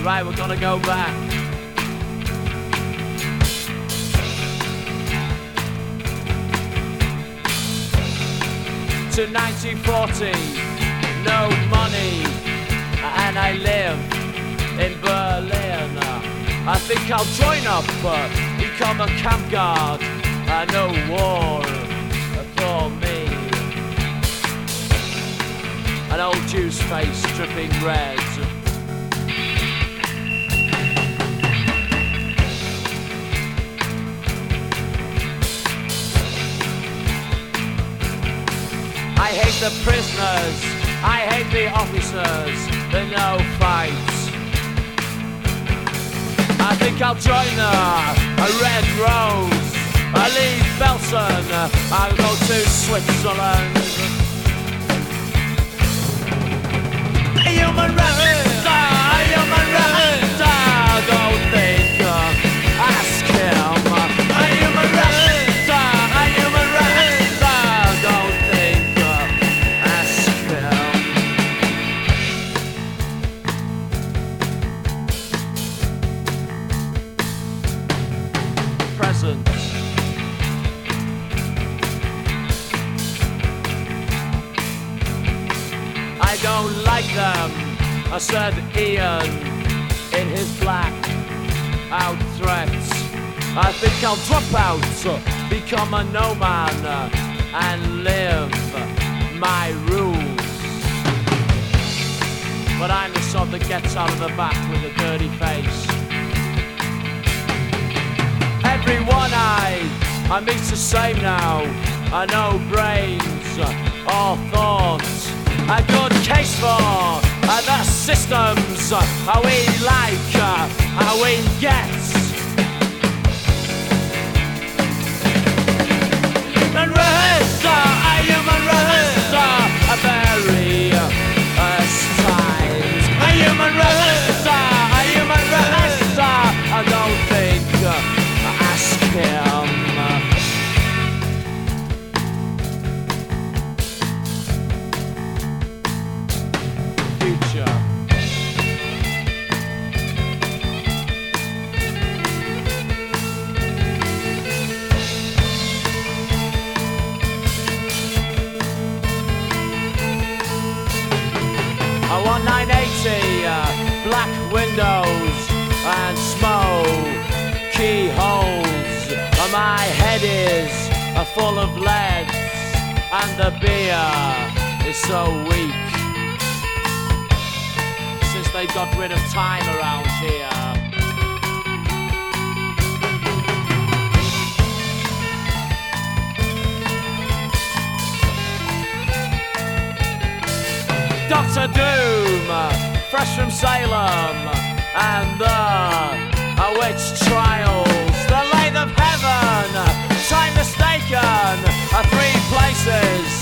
Right, we're gonna go back to 1940. No money, and I live in Berlin. I think I'll join up, become a camp guard. No war for me. An old Jew's face dripping red. I hate the prisoners, I hate the officers, the no fights. I think I'll join a Red Rose. I leave Belsen, I'll go to Switzerland. A human rights, a human rights, don't think, ask him. A human rights, a human rights, don't think, ask him. Present. I don't like them, said Ian in his black out threats. I think I'll drop out, become a no man, and live my rules. But I'm the sort that gets out of the back with a dirty face. Everyone I meet's the same now. I know brains or thoughts. A good case for the systems how we like, how we get. Human rights, a human rights, a very times. A human rights, a human rights, I don't think, ask him. I want 980, black windows and smoky holes. My head is full of lead and the beer is so weak. Since they got rid of time around here. Doctor Doom, fresh from Salem, and the witch trials, the lathe of heaven, time mistaken, 3 places.